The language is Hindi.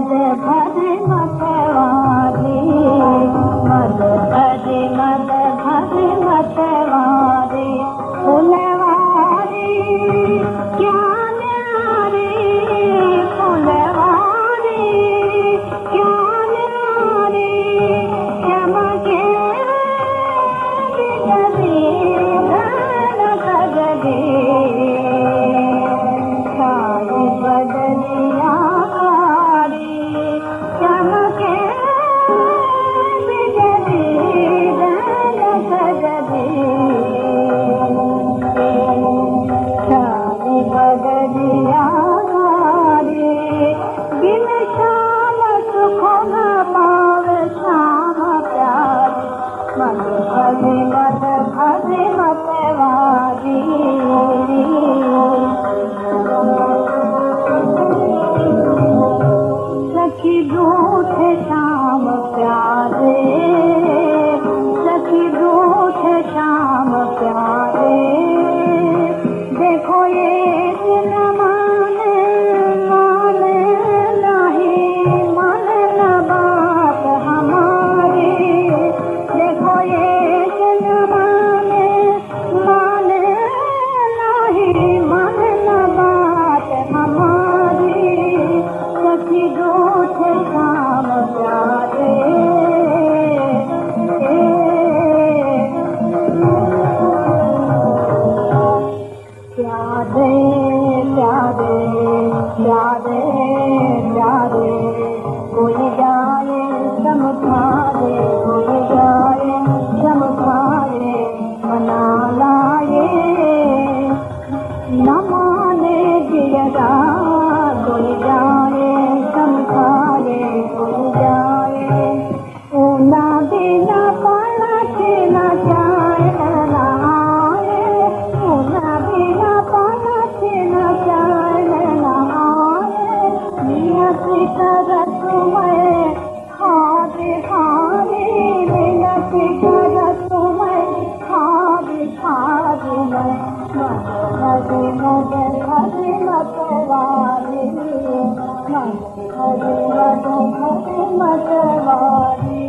भरे मतवारी मद भरे मद भरे मतवारी फुलवारी क्या न्यारी फुलवारी क्या न्यारी चमके बिजली धन गगरी छाई बदलिया चमके बिजली धन गगरी छाई बदलिया बिन शाम सुख न पावे श्याम प्यारी मद भरे मतवारी सखी रूठे श्याम प्यारे सखी रूठे श्याम प्यारे देखो ये दिन माने नहीं माने न बात हमारी देखो ये दिन माने नहीं माने न बात हमारी सखी रूठे श्याम प्यारे प्यारे प्यारे प्यारे प्यारे कोई जाए समझाए कोई जाए समझाए मना लाए न माने जियरा कोई जाए समझाए कोई जाए ऊना बिना पाना खेला जाए नहाए ऊना बिना पाना खेला जाए नहाए नियत कर तुम्हें खादी खादी नियत कर तुम्हें खादी खादी भरे मतवारी भरे मतवारी